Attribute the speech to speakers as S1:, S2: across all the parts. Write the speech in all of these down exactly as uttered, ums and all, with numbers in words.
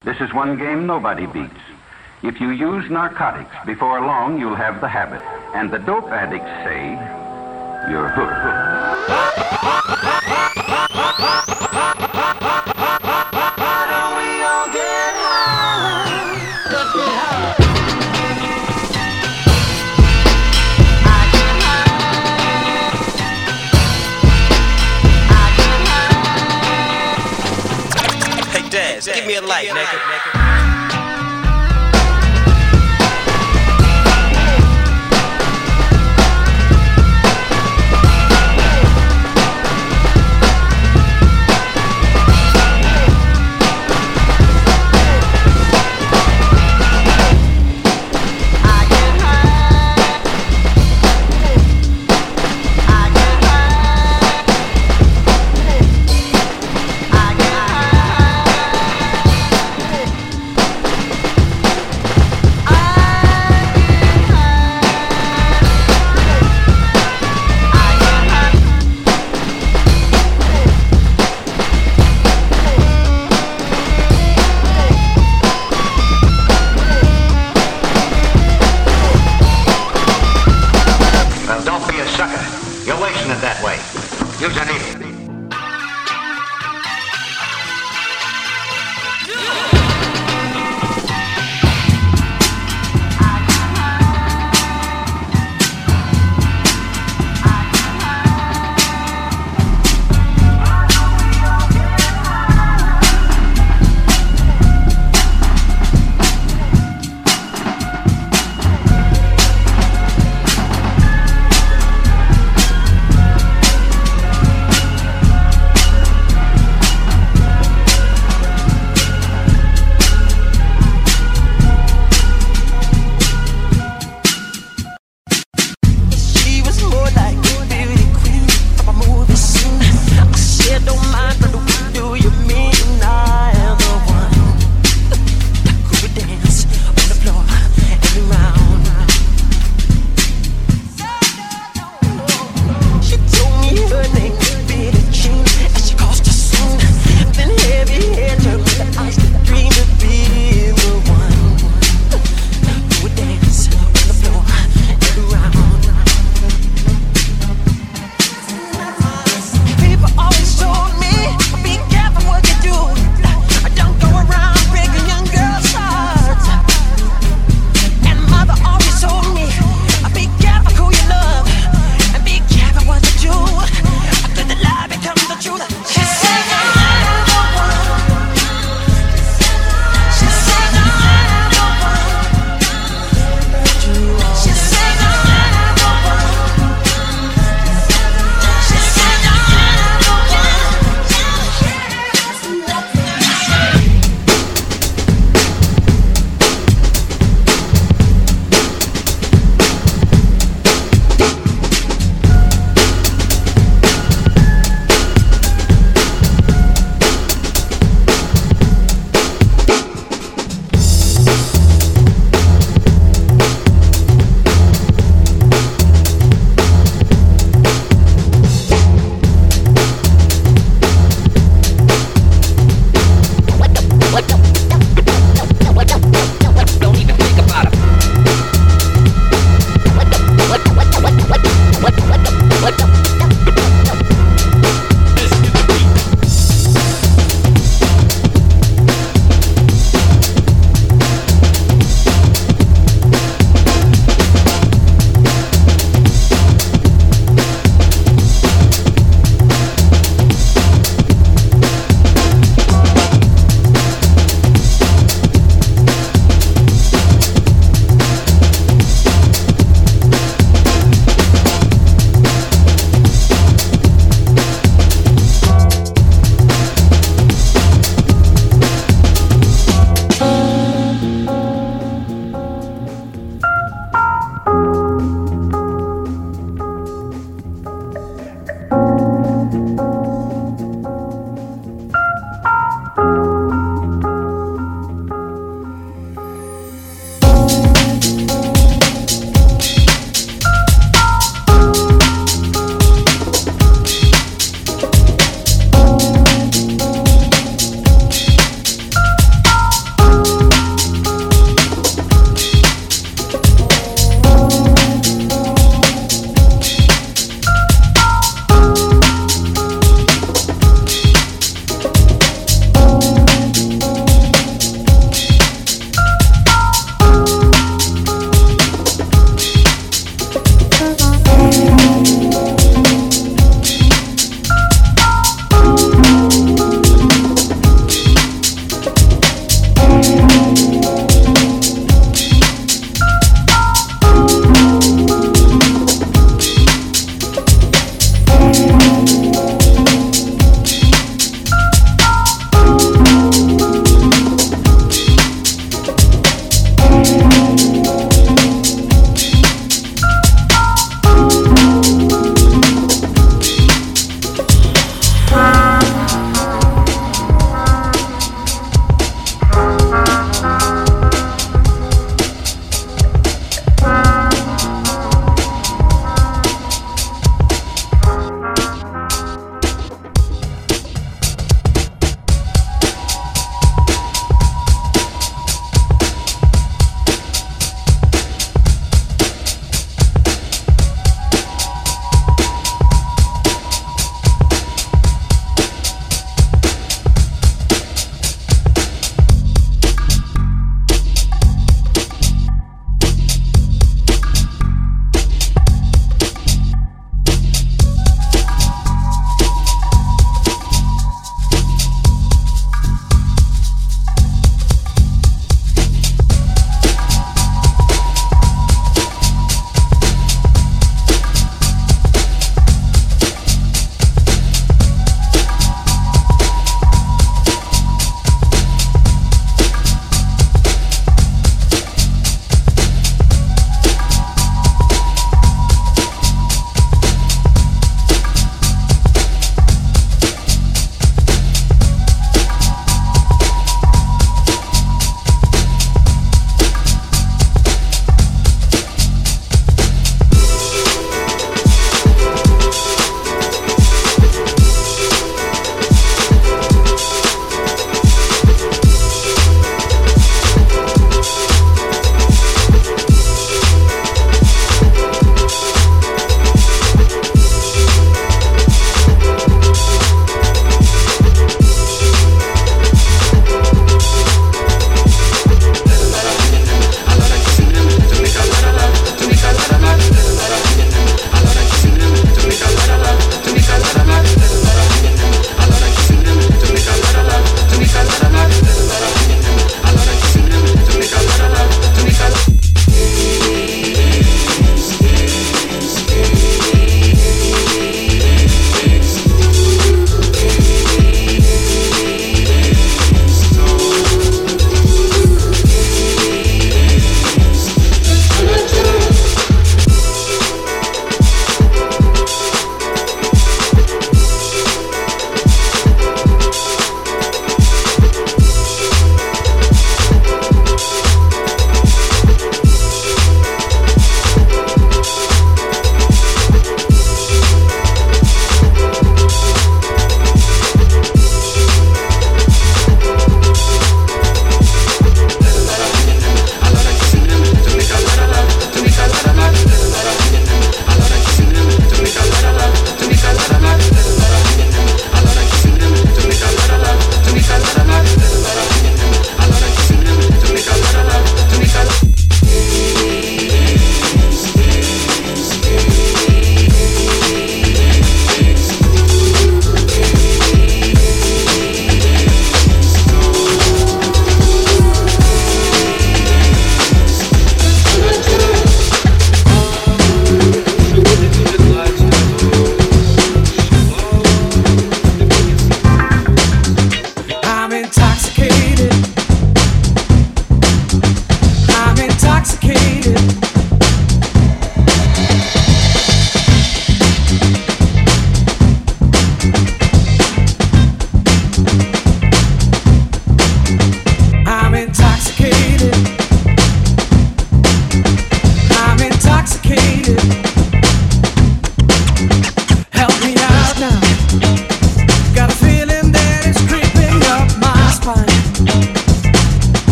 S1: This is one game nobody beats. If you use narcotics, before long you'll have the habit. And the dope addicts say, you're hooked.
S2: Why don't we all get high? Let's get high. I get high. I get high.
S3: Hey, Daz, give me a light, nigga.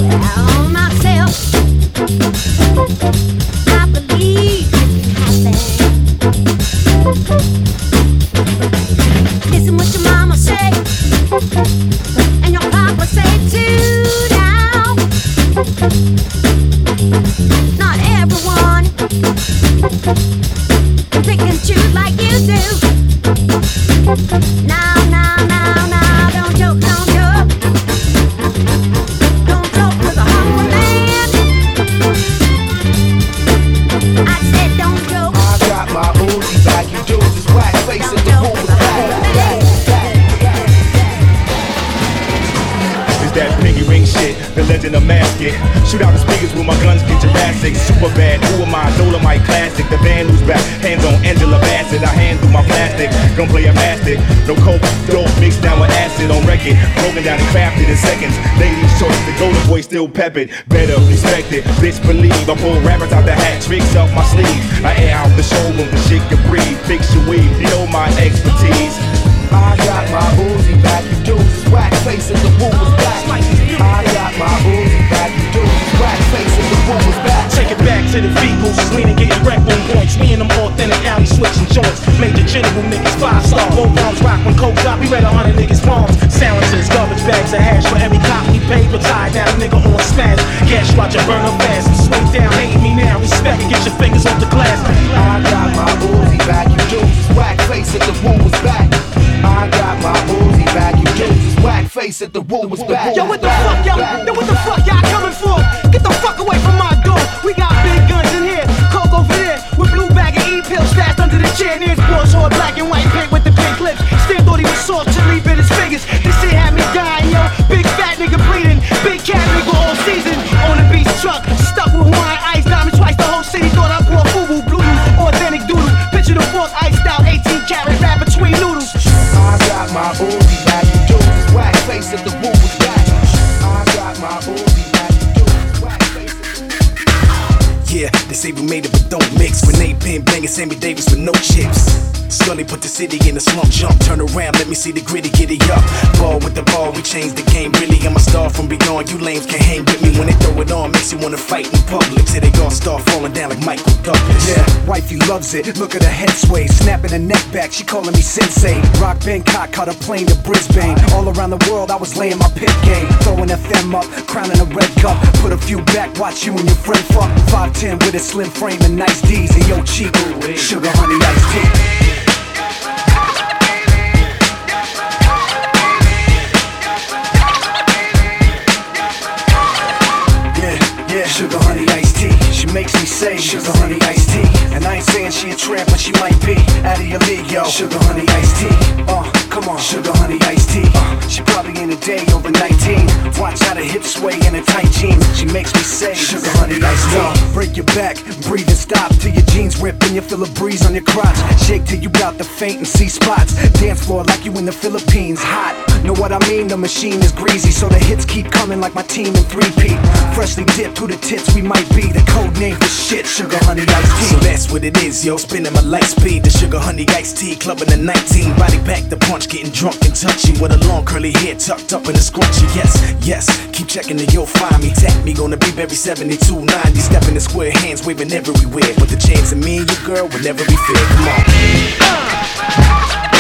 S2: Tell myself I believe it can happen. Listen what your mama say and your papa say too now. Not everyone can pick and choose like you do. Now, now, now, now, don't joke, don't joke. Don't joke with a hungry man. I said don't joke.
S4: I got my Uzi back, you dudes is whack, face in the room is back. It's that pinky ring shit, the legend of Masket. Shoot out the speakers with my guns, get Jurassic. Super bad, who am I? Dolomite classic. The band who's back, hands on Angela Bassett. I hand through my plastic, gon' play a mastic. No coke, dope mixed down with acid on record. Broken down and crafted in seconds. Ladies choice, the golden boy still peppered. Better respect it, bitch believe. I pull rappers out the hat, tricks up my sleeve. I air out the showroom, the shit can breathe. Fix your weave, you know my expertise. I got my Uzi back, you dudes is whack, face in the room is back. I got my Uzi back, you dudes is whack, face in the room is back.
S5: Take it back to the people, leaning, getting wrecked on points. Me and them authentic alley switching joints. Major general niggas, five star, both arms rock when coke drop. We read a hundred niggas' palms. Silencers, garbage bags of hash for every cop we paid. Retired down a nigga on smash. Cash watch it burn up fast and slow down. Hate me now, respect it, get your fingers off the glass.
S4: I got my Uzi back, you dudes is whack, face in the room is back. I got my Uzi back, you dudes is whack, face at the room was back.
S5: Yo, what the fuck, yo? Yo, what the fuck y'all coming for? Get the fuck away from my door. We got big guns in here, coke over there, with blue bag and E-pills stashed under the chair. Near his boys, all black and white paint with the pink lips. Still thought he was soft till he bit his fingers. This shit had me dying, yo. Big fat nigga bleeding, big cat nigga all season. On the beach truck, stuck with Hawaiian ice, diamond twice. The whole city thought I brought FUBU, blue, authentic doodle. Picture the fork iced out, eighteen karat wrap between noodles.
S4: I got my Uzi back, you dudes is whack, face at the room was back. I got my Uzi back, you dudes is whack, face at the room was back.
S5: Yeah, they say we made it but don't mix. Grenade pin banging Sammy Davis with no chips. Scully put the city in a slump jump. Turn around, let me see the gritty, giddy up. Ball with the ball, we changed the game. Really, I'm a star from beyond. You lames can't hang with me when they throw it on. Makes you wanna fight in public. Say they all start falling down like Michael Douglas.
S6: Yeah, wifey loves it. Look at her head sway, snapping her neck back. She calling me sensei. Rock Bangkok, caught a plane to Brisbane. All around the world, I was laying my pit game. Throwing F M up, crowning a red cup. Put a few back, watch you and your friend fuck. five ten with a slim frame and nice D's. And yo, Chico, sugar, honey, iced tea. Sugar, honey, iced tea. She makes me say sugar, honey, iced tea. And I ain't saying she a tramp, but she might be out of your league, yo. Sugar, honey, iced tea. Uh, come on, sugar, honey, iced tea. Uh, she probably in a day over nineteen. Watch how the hips sway in her tight jeans. She makes me say sugar, honey, iced tea. Break your back, breathe and stop till your jeans rip and you feel a breeze on your crotch. Shake till you bout to faint and see spots. Dance floor like you in the Philippines, hot. Know what I mean? The machine is greasy, so the hits keep coming like my team in three-peat. Freshly dipped to the tits, we might be the code name for shit. Sugar, honey, iced tea.
S5: So that's what it is, yo. Spinning my light speed. The sugar, honey, iced tea. Clubbing the nineteen. Body back the punch. Getting drunk and touchy. With a long curly hair tucked up in a scrunchie. Yes, yes. Keep checking and you'll find me. Tap me. Gonna be Berry seventy-two ninety. Stepping in square hands. Waving everywhere. But the chance of me and you, girl, will never be fair. Come on. Uh.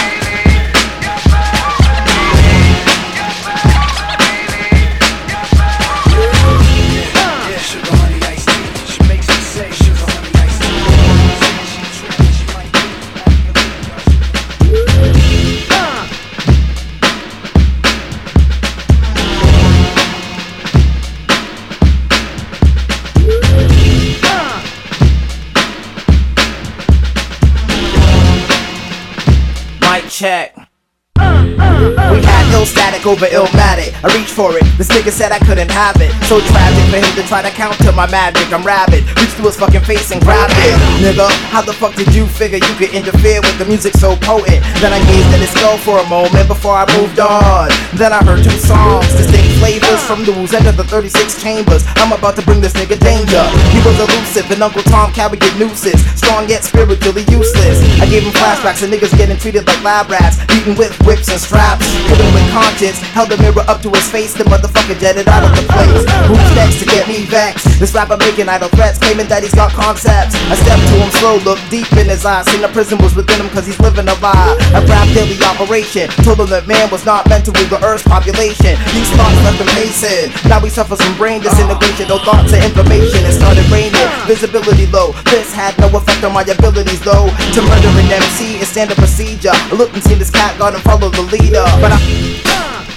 S3: Check. We had ill static over Illmatic. I reached for it, this nigga said I couldn't have it. So tragic for him to try to counter my magic. I'm rabid, reached to his fucking face and grabbed it. Nigga, how the fuck did you figure you could interfere with the music so potent? Then I gazed at his skull for a moment before I moved on. Then I heard two songs, distinct flavors from the woos into the thirty-six chambers. I'm about to bring this nigga danger. He was elusive and Uncle Tom carried nooses, strong yet spiritually useless. I gave him flashbacks of niggas getting treated like lab rats, beaten with whips and straps, hit him with conscience. Held the mirror up to his face, the motherfucker jetted out of the place. Who's next to get me vexed? This rapper making idle threats, claiming that he's got concepts. I stepped to him slow, looked deep in his eyes, seen the prison was within him cause he's living a lie. A rap daily operation, told him that man was not meant to rule the earth's population. These thoughts left him pacing. Now he suffers from brain disintegration, no thoughts or information. It started raining, visibility low. This had no effect on my abilities though. To murder an M C is standard procedure. I looked and seen this cat, got him follow the leader. But I